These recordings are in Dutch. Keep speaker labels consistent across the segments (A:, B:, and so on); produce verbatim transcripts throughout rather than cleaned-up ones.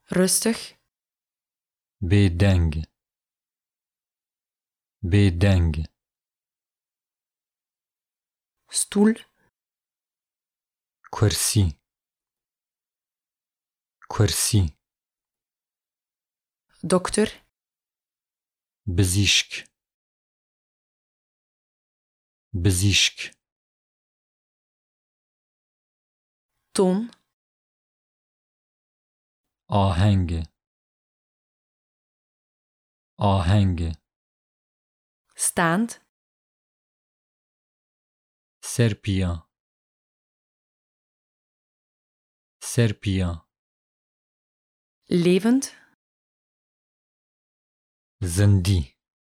A: Rustig.
B: Bedeng. Bedeng.
A: Stoel.
B: Kursi. Kursi.
A: Dokter.
B: Bezishk. Bezishk.
A: Toon.
B: آهنگ. آهنگ.
A: Staand.
B: Serpia. Serpia.
A: Levend.
B: Zindi.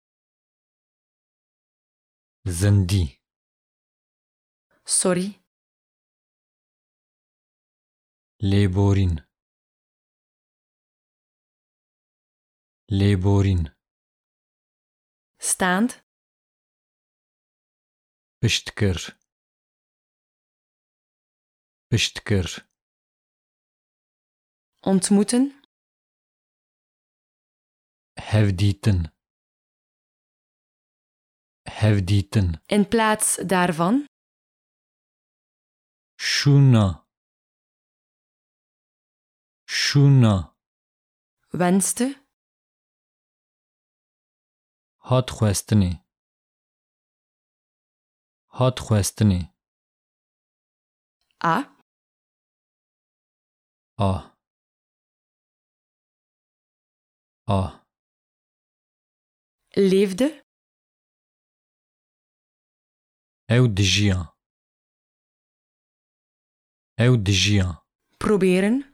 B: Zindi.
A: Sorry.
B: Leborin. Leborin.
A: Staand.
B: Pishtkir. Pishtkir.
A: Ontmoeten.
B: Hevdieten. Hevdieten.
A: In plaats daarvan.
B: Shuna. Shuna.
A: Wenste.
B: Had khwestni. Had khwestni.
A: A.
B: Ah. Ah.
A: Leefde.
B: Ew dijiya. Ew dijiya.
A: Proberen.